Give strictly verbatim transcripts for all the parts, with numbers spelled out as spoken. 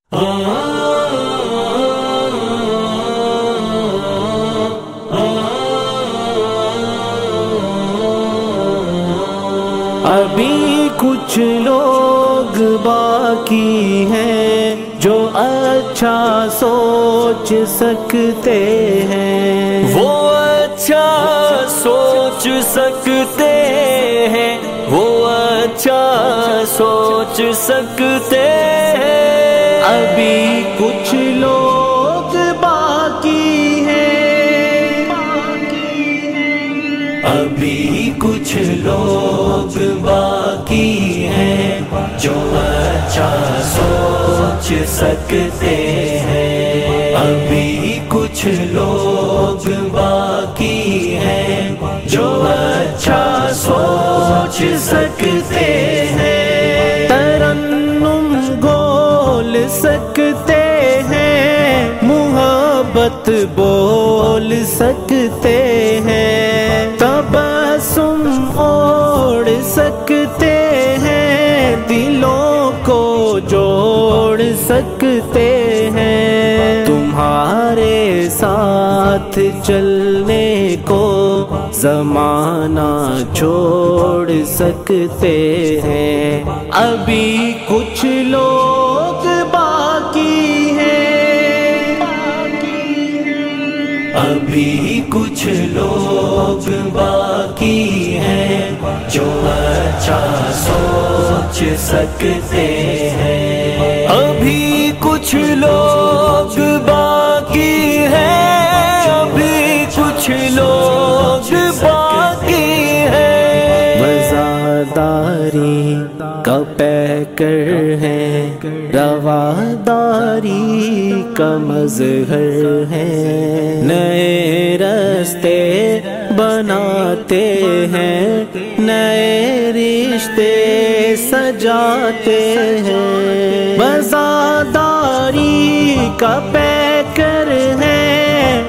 ابھی کچھ لوگ باقی ہیں جو اچھا سوچ سکتے ہیں، وہ اچھا سوچ سکتے ہیں، وہ اچھا سوچ سکتے ہیں۔ ابھی کچھ لوگ باقی ہیں، ابھی کچھ لوگ باقی ہیں جو اچھا سوچ سکتے ہیں۔ ابھی کچھ لوگ باقی ہیں جو اچھا سوچ سکتے ہیں۔ ترنم گول سکتے ہیں، محبت بول سکتے ہیں، تبسم اوڑھ سکتے ہیں، دلوں کو جوڑ سکتے ہیں۔ تمہارے ساتھ چلنے کو زمانہ چھوڑ سکتے ہیں۔ ابھی کچھ لوگ باقی ہیں، ابھی کچھ لوگ باقی ہیں جو اچھا سوچ سکتے ہیں۔ ابھی کچھ لوگ باقی ہیں، ابھی کچھ لوگ باقی ہیں۔ وفاداری کا پیکر ہے، رواداری کا مظہر ہے، نئے راستے بناتے ہیں، نئے رشتے سجاتے ہیں۔ وفاداری کا پیکر ہے،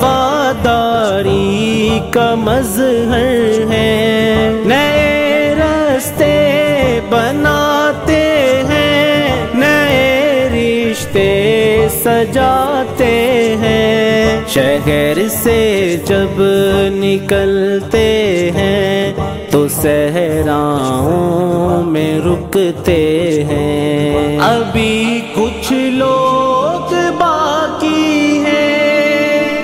رواداری کا مظہر ہے، نئے راستے بناتے ہیں، نئے رشتے سجاتے ہیں۔ شہر سے جب نکلتے ہیں تو صحراؤں میں رکتے ہیں۔ ابھی کچھ لوگ باقی ہیں،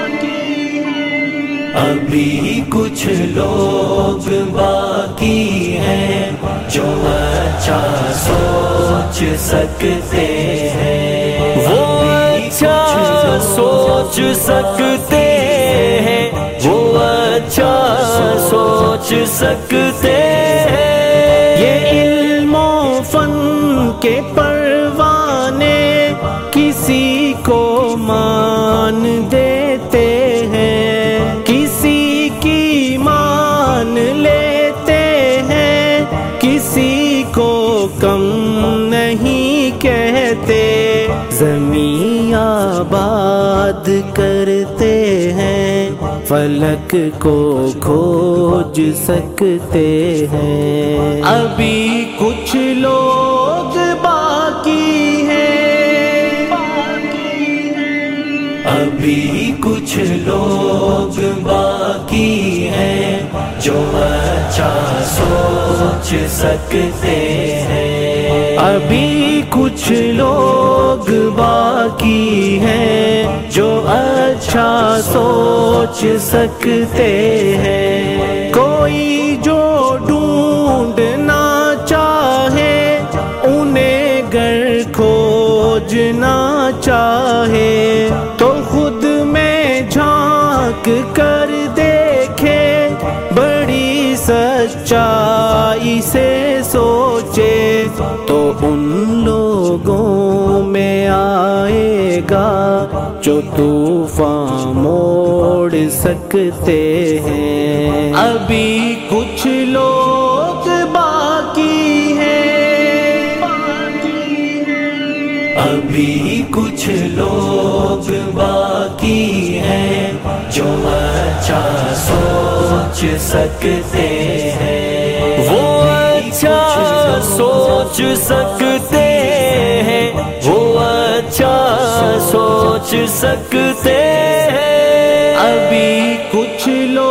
ابھی کچھ لوگ باقی ہیں جو اچھا سوچ سکتے ہیں۔ وہ اچھا سوچ سکتے ہیں، وہ اچھا سوچ سکتے ہیں۔ یہ علم و فن کے پروانے کسی کو مان دیتے ہیں، کسی کی مان لیتے ہیں، کسی کو کم نہیں کہتے۔ زمین آباد کرتے ہیں، فلک کو کھوج سکتے ہیں۔ ابھی کچھ لوگ باقی ہیں، ابھی کچھ لوگ باقی ہیں جو اچھا سوچ سکتے ہیں۔ ابھی کچھ لوگ باقی ہیں جو اچھا سوچ سکتے ہیں۔ کوئی جو ڈھونڈنا چاہے انہیں گر کھوجنا چاہے تو خود میں جھانک کر دیکھے، بڑی سچائی سے سوچے تو ان لوگوں میں آئے گا جو طوفان موڑ سکتے ہیں۔ ابھی کچھ لوگ باقی ہیں، ابھی کچھ لوگ باقی ہیں جو اچھا سوچ سکتے ہیں۔ وہ اچھا سوچ سکتے ہیں، وہ سوچ سکتے ہیں. ابھی کچھ لوگ